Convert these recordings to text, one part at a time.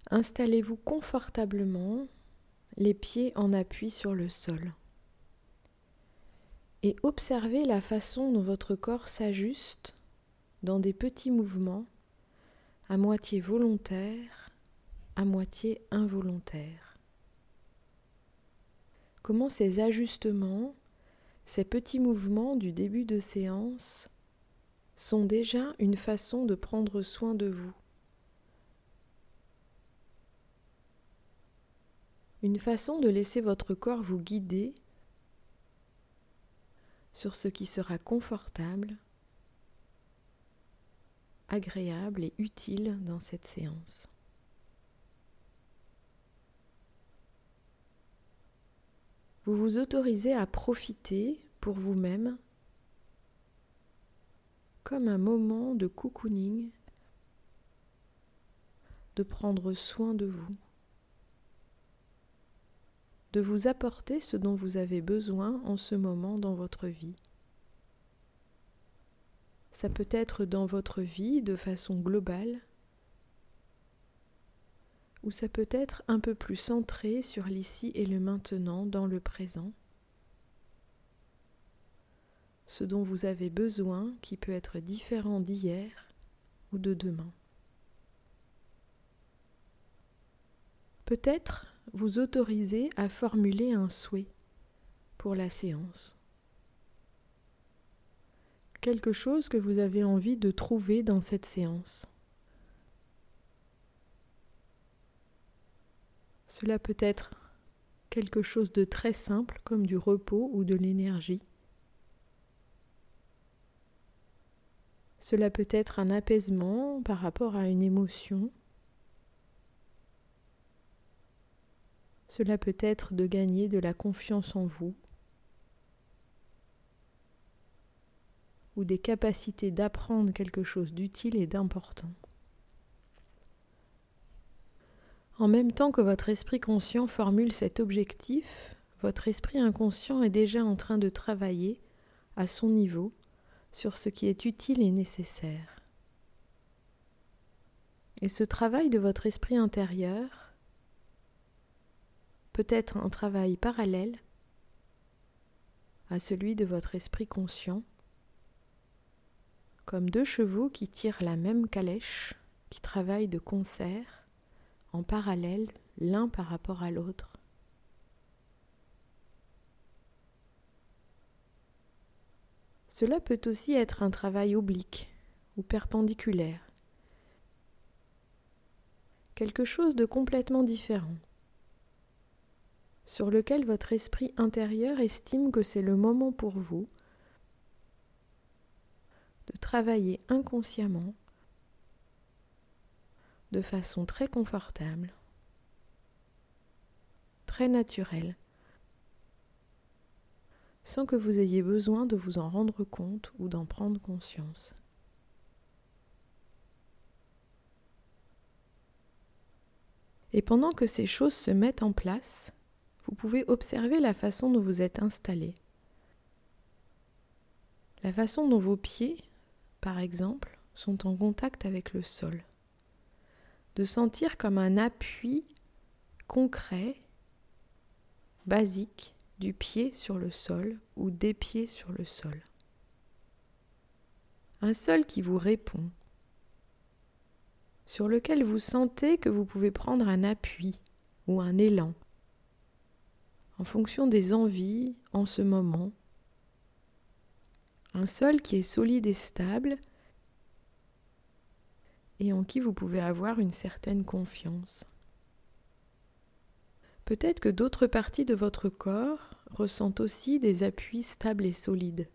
Installez-vous confortablement, les pieds en appui sur le sol. Et observez la façon dont votre corps s'ajuste dans des petits mouvements, à moitié volontaires, à moitié involontaires. Comment ces ajustements, ces petits mouvements du début de séance sont déjà une façon de prendre soin de vous. Une façon de laisser votre corps vous guider sur ce qui sera confortable, agréable et utile dans cette séance. Vous vous autorisez à profiter pour vous-même comme un moment de cocooning, de prendre soin de vous apporter ce dont vous avez besoin en ce moment dans votre vie. Ça peut être dans votre vie de façon globale, ou ça peut être un peu plus centré sur l'ici et le maintenant, dans le présent. Ce dont vous avez besoin qui peut être différent d'hier ou de demain. Peut-être vous autorisez à formuler un souhait pour la séance. Quelque chose que vous avez envie de trouver dans cette séance. Cela peut être quelque chose de très simple comme du repos ou de l'énergie. Cela peut être un apaisement par rapport à une émotion. Cela peut être de gagner de la confiance en vous ou des capacités d'apprendre quelque chose d'utile et d'important. En même temps que votre esprit conscient formule cet objectif, votre esprit inconscient est déjà en train de travailler à son niveau sur ce qui est utile et nécessaire. Et ce travail de votre esprit intérieur peut être un travail parallèle à celui de votre esprit conscient, comme deux chevaux qui tirent la même calèche, qui travaillent de concert, en parallèle, l'un par rapport à l'autre. Cela peut aussi être un travail oblique ou perpendiculaire, quelque chose de complètement différent, sur lequel votre esprit intérieur estime que c'est le moment pour vous de travailler inconsciemment, de façon très confortable, très naturelle, sans que vous ayez besoin de vous en rendre compte ou d'en prendre conscience. Et pendant que ces choses se mettent en place, vous pouvez observer la façon dont vous êtes installé. La façon dont vos pieds, par exemple, sont en contact avec le sol. De sentir comme un appui concret, basique, du pied sur le sol ou des pieds sur le sol. Un sol qui vous répond, sur lequel vous sentez que vous pouvez prendre un appui ou un élan en fonction des envies en ce moment. Un sol qui est solide et stable et en qui vous pouvez avoir une certaine confiance. Peut-être que d'autres parties de votre corps ressentent aussi des appuis stables et solides.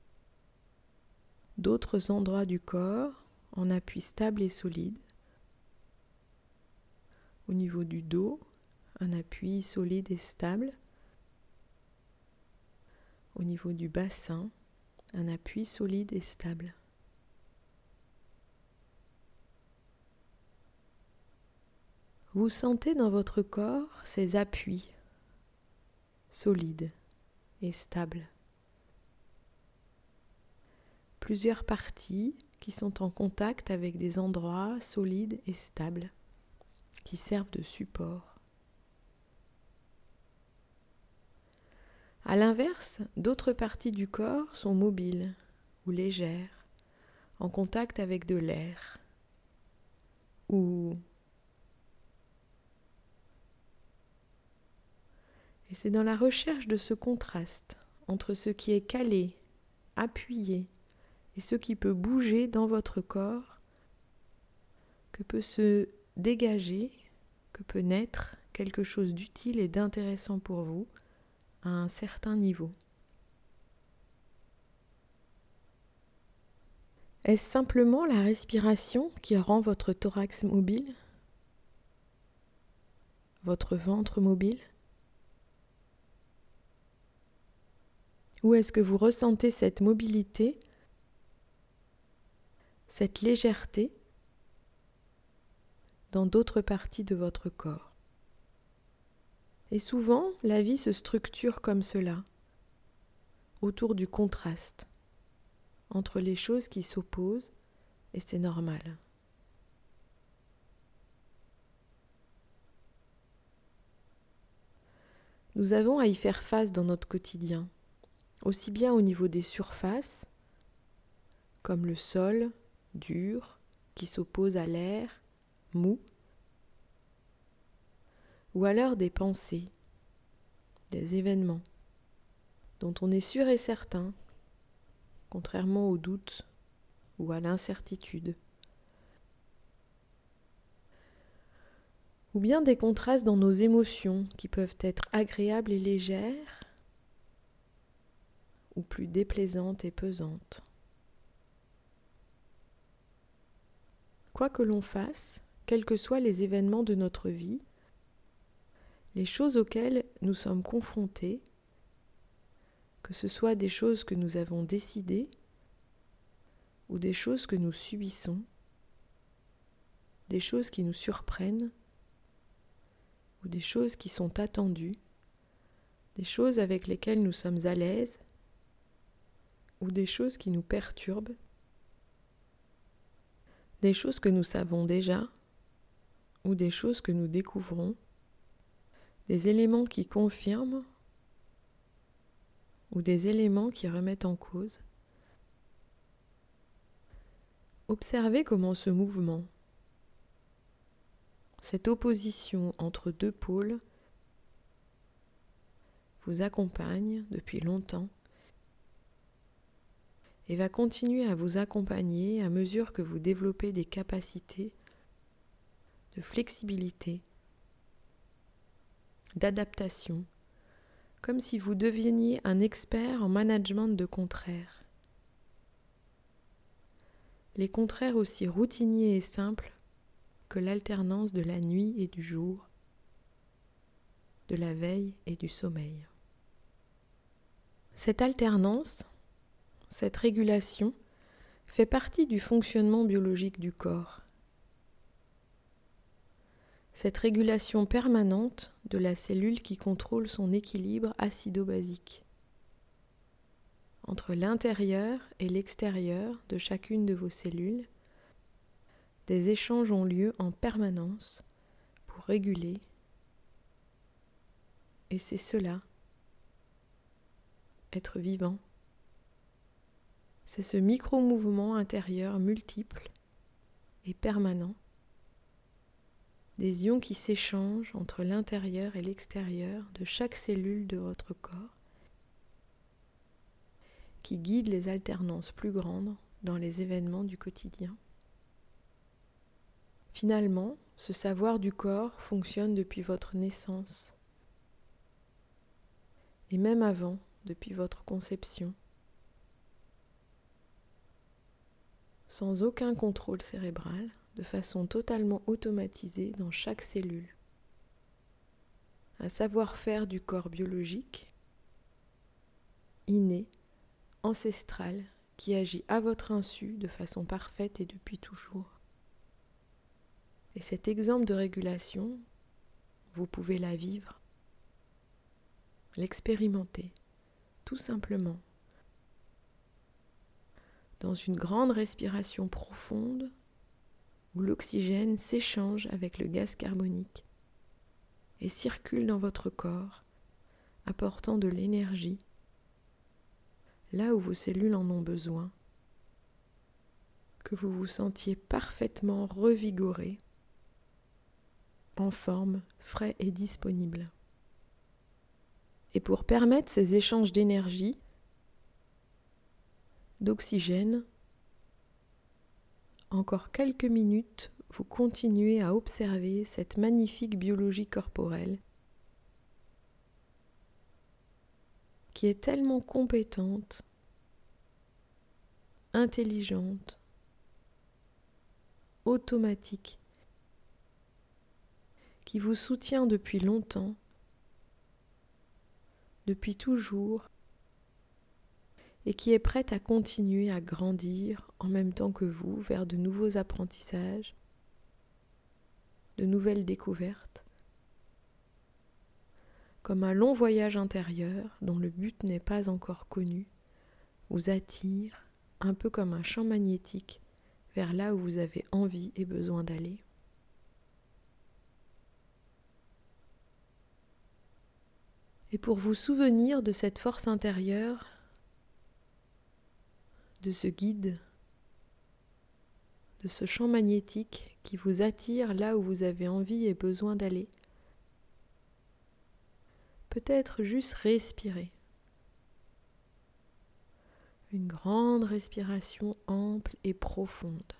D'autres endroits du corps en appui stable et solide. Au niveau du dos, un appui solide et stable. Au niveau du bassin, un appui solide et stable. Vous sentez dans votre corps ces appuis solides et stables. Plusieurs parties qui sont en contact avec des endroits solides et stables, qui servent de support. À l'inverse, d'autres parties du corps sont mobiles ou légères, en contact avec de l'air, Et c'est dans la recherche de ce contraste entre ce qui est calé, appuyé, et ce qui peut bouger dans votre corps que peut se dégager, que peut naître quelque chose d'utile et d'intéressant pour vous à un certain niveau. Est-ce simplement la respiration qui rend votre thorax mobile, votre ventre mobile? Ou est-ce que vous ressentez cette mobilité, cette légèreté dans d'autres parties de votre corps? Et souvent, la vie se structure comme cela, autour du contraste entre les choses qui s'opposent, et c'est normal. Nous avons à y faire face dans notre quotidien, aussi bien au niveau des surfaces, comme le sol dur qui s'oppose à l'air mou, ou alors des pensées, des événements dont on est sûr et certain, contrairement au doute ou à l'incertitude. Ou bien des contrastes dans nos émotions qui peuvent être agréables et légères, ou plus déplaisantes et pesantes. Quoi que l'on fasse, quels que soient les événements de notre vie, les choses auxquelles nous sommes confrontés, que ce soit des choses que nous avons décidées ou des choses que nous subissons, des choses qui nous surprennent ou des choses qui sont attendues, des choses avec lesquelles nous sommes à l'aise ou des choses qui nous perturbent, des choses que nous savons déjà ou des choses que nous découvrons, des éléments qui confirment ou des éléments qui remettent en cause. Observez comment ce mouvement, cette opposition entre deux pôles, vous accompagne depuis longtemps et va continuer à vous accompagner à mesure que vous développez des capacités de flexibilité, d'adaptation, comme si vous deveniez un expert en management de contraires. Les contraires aussi routiniers et simples que l'alternance de la nuit et du jour, de la veille et du sommeil. Cette alternance, cette régulation, fait partie du fonctionnement biologique du corps. Cette régulation permanente de la cellule qui contrôle son équilibre acido-basique entre l'intérieur et l'extérieur de chacune de vos cellules, des échanges ont lieu en permanence pour réguler, et c'est cela, être vivant. C'est ce micro-mouvement intérieur multiple et permanent, des ions qui s'échangent entre l'intérieur et l'extérieur de chaque cellule de votre corps, qui guident les alternances plus grandes dans les événements du quotidien. Finalement, ce savoir du corps fonctionne depuis votre naissance, et même avant, depuis votre conception, sans aucun contrôle cérébral, de façon totalement automatisée dans chaque cellule. Un savoir-faire du corps biologique, inné, ancestral, qui agit à votre insu de façon parfaite et depuis toujours. Et cet exemple de régulation, vous pouvez la vivre, l'expérimenter, tout simplement, dans une grande respiration profonde, où l'oxygène s'échange avec le gaz carbonique et circule dans votre corps, apportant de l'énergie là où vos cellules en ont besoin, que vous vous sentiez parfaitement revigoré, en forme, frais et disponible. Et pour permettre ces échanges d'énergie, d'oxygène, encore quelques minutes, vous continuez à observer cette magnifique biologie corporelle qui est tellement compétente, intelligente, automatique, qui vous soutient depuis longtemps, depuis toujours, et qui est prête à continuer à grandir en même temps que vous vers de nouveaux apprentissages, de nouvelles découvertes, comme un long voyage intérieur dont le but n'est pas encore connu, vous attire, un peu comme un champ magnétique, vers là où vous avez envie et besoin d'aller. Et pour vous souvenir de cette force intérieure, de ce guide, de ce champ magnétique qui vous attire là où vous avez envie et besoin d'aller, peut-être juste respirer. Une grande respiration ample et profonde,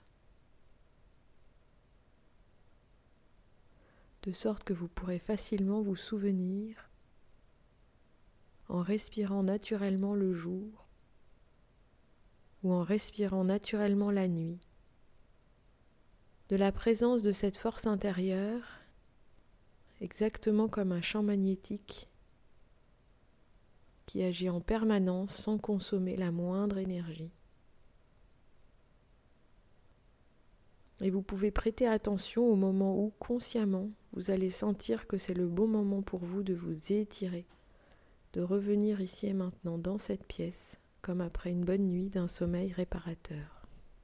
de sorte que vous pourrez facilement vous souvenir, en respirant naturellement le jour ou en respirant naturellement la nuit, de la présence de cette force intérieure, exactement comme un champ magnétique qui agit en permanence sans consommer la moindre énergie. Et vous pouvez prêter attention au moment où, consciemment, vous allez sentir que c'est le bon moment pour vous de vous étirer, de revenir ici et maintenant dans cette pièce, comme après une bonne nuit d'un sommeil réparateur.